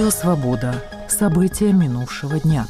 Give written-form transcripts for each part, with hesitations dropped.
Радио «Свобода». События минувшего дня.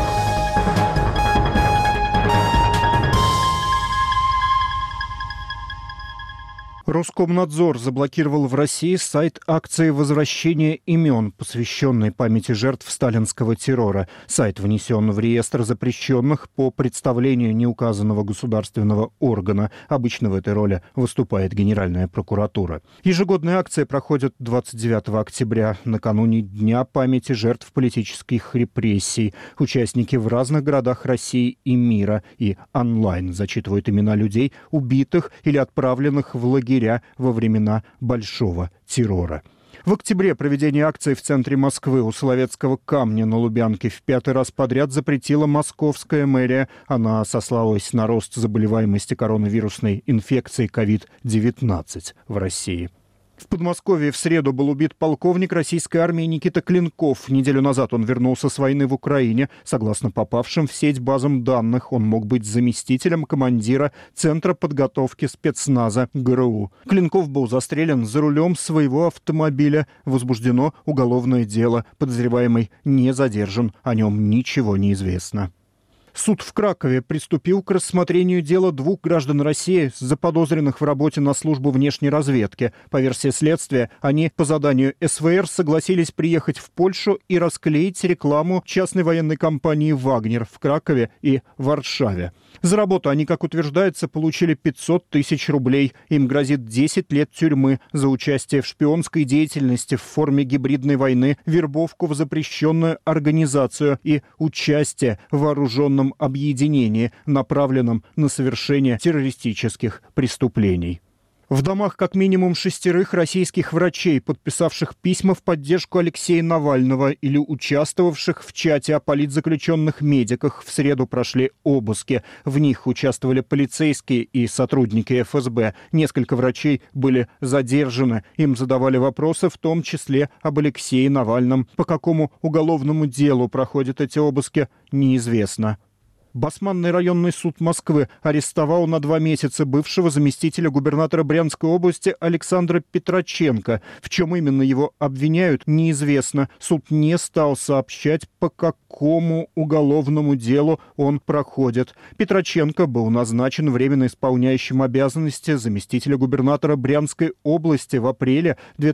Роскомнадзор заблокировал в России сайт акции возвращения имен, посвященной памяти жертв сталинского террора. Сайт внесен в реестр запрещенных по представлению неуказанного государственного органа. Обычно в этой роли выступает Генеральная прокуратура. Ежегодные акции проходят 29 октября, накануне Дня памяти жертв политических репрессий. Участники в разных городах России и мира и онлайн зачитывают имена людей, убитых или отправленных в лагеря во времена Большого террора. В октябре проведение акции в центре Москвы у Соловецкого камня на Лубянке в 5-й раз подряд запретила московская мэрия. Она сослалась на рост заболеваемости коронавирусной инфекцией COVID-19 в России. В Подмосковье в среду был убит полковник российской армии Никита Клинков. Неделю назад он вернулся с войны в Украине. Согласно попавшим в сеть базам данных, он мог быть заместителем командира Центра подготовки спецназа ГРУ. Клинков был застрелен за рулем своего автомобиля. Возбуждено уголовное дело. Подозреваемый не задержан. О нем ничего не известно. Суд в Кракове приступил к рассмотрению дела 2 граждан России, заподозренных в работе на службу внешней разведки. По версии следствия, они по заданию СВР согласились приехать в Польшу и расклеить рекламу частной военной компании «Вагнер» в Кракове и Варшаве. За работу они, как утверждается, получили 500 тысяч рублей. Им грозит 10 лет тюрьмы за участие в шпионской деятельности в форме гибридной войны, вербовку в запрещенную организацию и участие в вооруженном объединении, направленном на совершение террористических преступлений. В домах как минимум 6 российских врачей, подписавших письма в поддержку Алексея Навального или участвовавших в чате о политзаключенных медиках, в среду прошли обыски. В них участвовали полицейские и сотрудники ФСБ. Несколько врачей были задержаны. Им задавали вопросы, в том числе об Алексее Навальном. По какому уголовному делу проходят эти обыски, неизвестно. Басманный районный суд Москвы арестовал на 2 месяца бывшего заместителя губернатора Брянской области Александра Петроченко. В чем именно его обвиняют, неизвестно. Суд не стал сообщать, по какому уголовному делу он проходит. Петроченко был назначен временно исполняющим обязанности заместителя губернатора Брянской области в апреле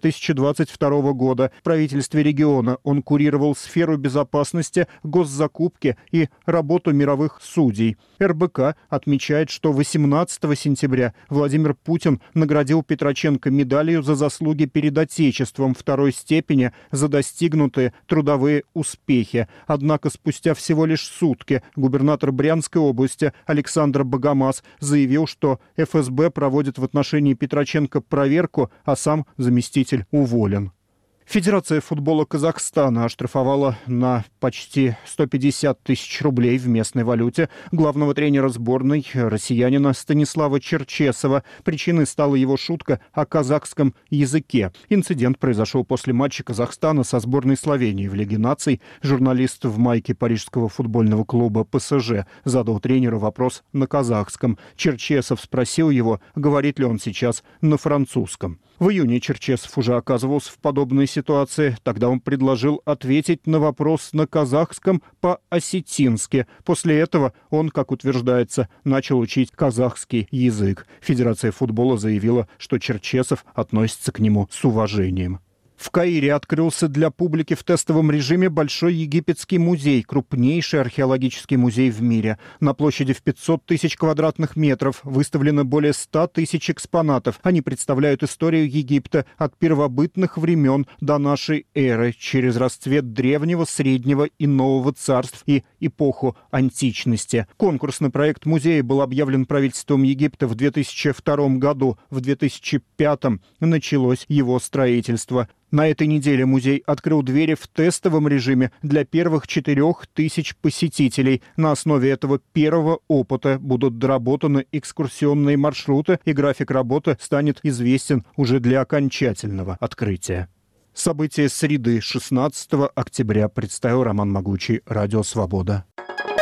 2022 года. В правительстве региона он курировал сферу безопасности, госзакупки и работу мировых судей. РБК отмечает, что 18 сентября Владимир Путин наградил Петроченко медалью за заслуги перед Отечеством 2-й степени за достигнутые трудовые успехи. Однако спустя всего лишь сутки губернатор Брянской области Александр Богомаз заявил, что ФСБ проводит в отношении Петроченко проверку, а сам заместитель уволен. Федерация футбола Казахстана оштрафовала на почти 150 тысяч рублей в местной валюте главного тренера сборной россиянина Станислава Черчесова. Причиной стала его шутка о казахском языке. Инцидент произошел после матча Казахстана со сборной Словении в Лиге наций. Журналист в майке парижского футбольного клуба ПСЖ задал тренеру вопрос на казахском. Черчесов спросил его, говорит ли он сейчас на французском. В июне Черчесов уже оказывался в подобной ситуации. Тогда он предложил ответить на вопрос на казахском по-осетински. После этого он, как утверждается, начал учить казахский язык. Федерация футбола заявила, что Черчесов относится к нему с уважением. В Каире открылся для публики в тестовом режиме Большой египетский музей, крупнейший археологический музей в мире. На площади в 500 тысяч квадратных метров выставлено более 100 тысяч экспонатов. Они представляют историю Египта от первобытных времен до нашей эры, через расцвет древнего, среднего и нового царств и эпоху античности. Конкурсный проект музея был объявлен правительством Египта в 2002 году. В 2005 началось его строительство. На этой неделе музей открыл двери в тестовом режиме для первых 4000 посетителей. На основе этого первого опыта будут доработаны экскурсионные маршруты, и график работы станет известен уже для окончательного открытия. События среды, 16 октября, представил Роман Могучий, Радио «Свобода».